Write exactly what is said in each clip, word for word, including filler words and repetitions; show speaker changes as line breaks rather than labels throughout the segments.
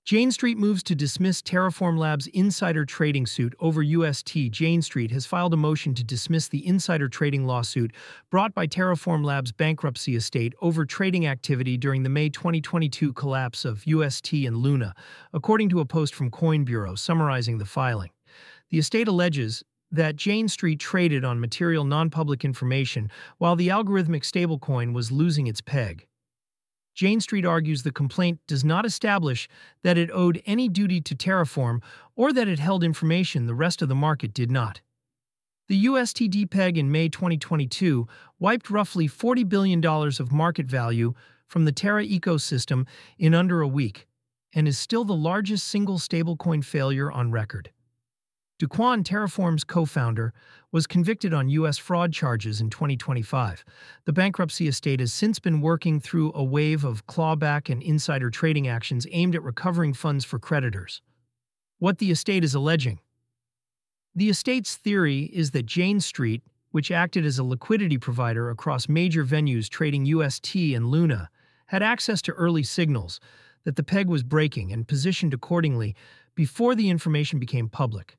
Jane Street moves to dismiss Terraform Labs' insider trading suit over U S T. Jane Street has filed a motion to dismiss the insider trading lawsuit brought by Terraform Labs' bankruptcy estate over trading activity during the May twenty twenty-two collapse of U S T and Luna, according to a post from Coin Bureau summarizing the filing. The estate alleges that Jane Street traded on material non-public information while the algorithmic stablecoin was losing its peg. Jane Street argues the complaint does not establish that it owed any duty to Terraform or that it held information the rest of the market did not. The U S T D peg in May twenty twenty-two wiped roughly forty billion dollars of market value from the Terra ecosystem in under a week, and is still the largest single stablecoin failure on record. Do Kwon, Terraform's co-founder, was convicted on U S fraud charges in twenty twenty-five. The bankruptcy estate has since been working through a wave of clawback and insider trading actions aimed at recovering funds for creditors. What the estate is alleging. The estate's theory is that Jane Street, which acted as a liquidity provider across major venues trading U S T and Luna, had access to early signals that the peg was breaking and positioned accordingly before the information became public.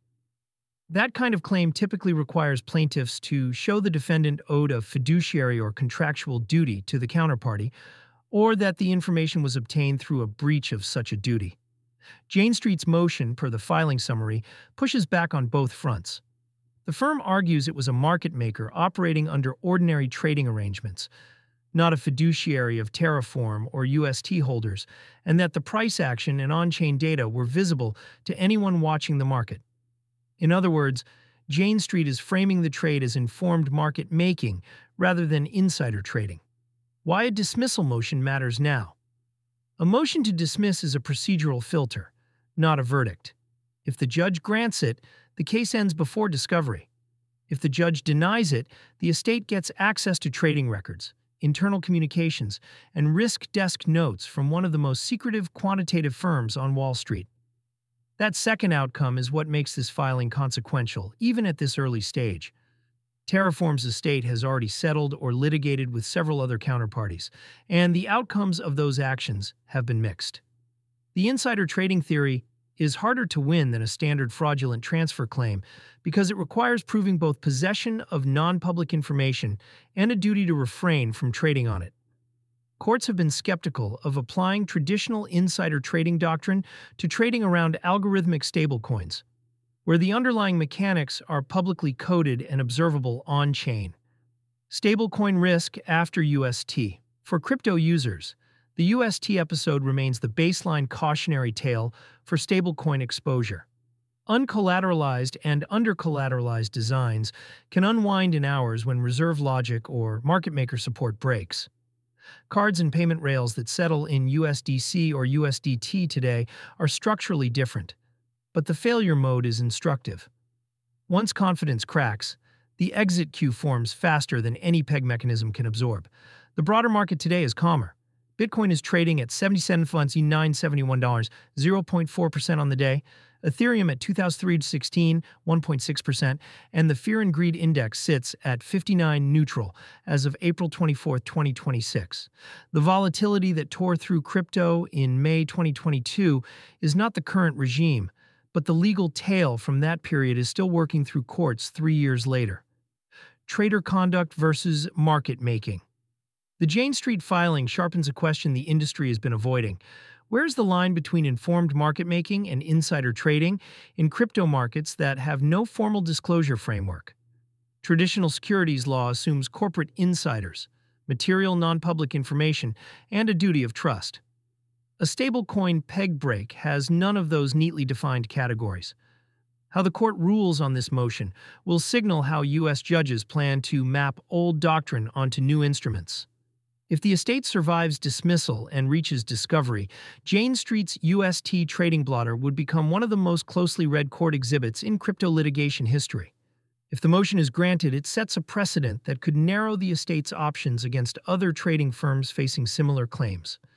That kind of claim typically requires plaintiffs to show the defendant owed a fiduciary or contractual duty to the counterparty, or that the information was obtained through a breach of such a duty. Jane Street's motion, per the filing summary, pushes back on both fronts. The firm argues it was a market maker operating under ordinary trading arrangements, not a fiduciary of Terraform or U S T holders, and that the price action and on-chain data were visible to anyone watching the market. In other words, Jane Street is framing the trade as informed market making rather than insider trading. Why a dismissal motion matters now. A motion to dismiss is a procedural filter, not a verdict. If the judge grants it, the case ends before discovery. If the judge denies it, the estate gets access to trading records, internal communications, and risk desk notes from one of the most secretive quantitative firms on Wall Street. That second outcome is what makes this filing consequential, even at this early stage. Terraform's estate has already settled or litigated with several other counterparties, and the outcomes of those actions have been mixed. The insider trading theory is harder to win than a standard fraudulent transfer claim because it requires proving both possession of non-public information and a duty to refrain from trading on it. Courts have been skeptical of applying traditional insider trading doctrine to trading around algorithmic stablecoins, where the underlying mechanics are publicly coded and observable on-chain. Stablecoin risk after U S T. For crypto users, the U S T episode remains the baseline cautionary tale for stablecoin exposure. Uncollateralized and under-collateralized designs can unwind in hours when reserve logic or market maker support breaks. Cards and payment rails that settle in U S D C or U S D T today are structurally different, but the failure mode is instructive. Once confidence cracks, the exit queue forms faster than any peg mechanism can absorb. The broader market today is calmer. Bitcoin is trading at seventy-seven thousand nine hundred seventy-one dollars, zero point four percent on the day, Ethereum at two thousand three hundred sixteen, one point six percent, and the Fear and Greed Index sits at fifty-nine neutral as of April twenty-fourth, twenty twenty-six. The volatility that tore through crypto in May twenty twenty-two is not the current regime, but the legal tail from that period is still working through courts three years later. Trader conduct versus market making. The Jane Street filing sharpens a question the industry has been avoiding. Where's the line between informed market making and insider trading in crypto markets that have no formal disclosure framework? Traditional securities law assumes corporate insiders, material non-public information, and a duty of trust. A stablecoin peg break has none of those neatly defined categories. How the court rules on this motion will signal how U S judges plan to map old doctrine onto new instruments. If the estate survives dismissal and reaches discovery, Jane Street's U S T trading blotter would become one of the most closely read court exhibits in crypto litigation history. If the motion is granted, it sets a precedent that could narrow the estate's options against other trading firms facing similar claims.